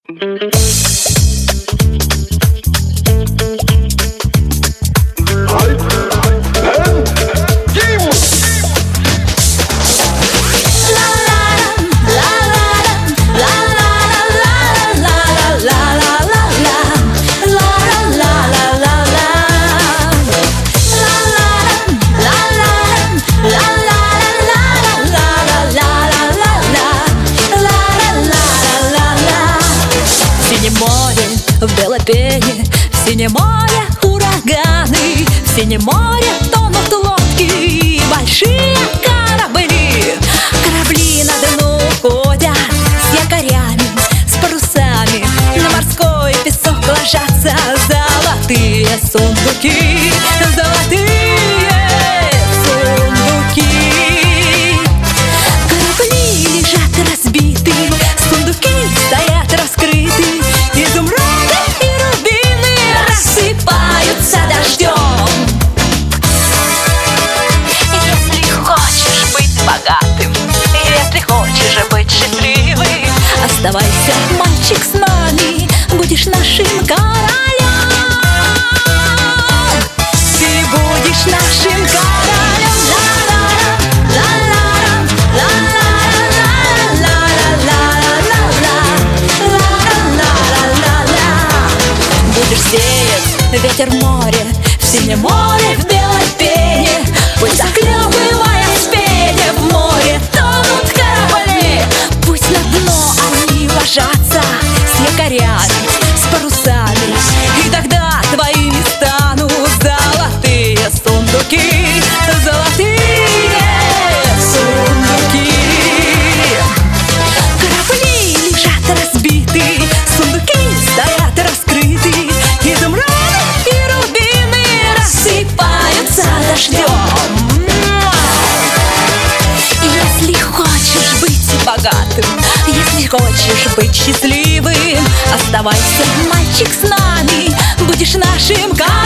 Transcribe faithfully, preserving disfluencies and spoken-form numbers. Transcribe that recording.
В Белопене, в синем море ураганы, в синем море тонут лодки и большие корабли. Корабли на дно ходят с якорями, с парусами, на морской песок ложатся золотые сундуки, золотые сундуки. Корабли лежат разбиты, сундуки стоят раскрыты, изумруды и рубины рассыпаются дождем. Если хочешь быть богатым, если хочешь быть счастливым, оставайся, мальчик, с нами, будешь нашим королем. Ты будешь нашим королем. Будешь сеять ветер в море, в синем море, в белой пене. Пусть захлебывая в пене в море тонут корабли. Пусть на дно они ложатся с якорями, с парусами, и тогда твоими станут золотые сундуки, золотые сундуки. Корабли лежат разбиты, сундуки стоят раскрыты, изумруды и рубины рассыпаются дождем. Если хочешь быть богатым, если хочешь быть счастливым, оставайся, мальчик, с нами, будешь нашим королем.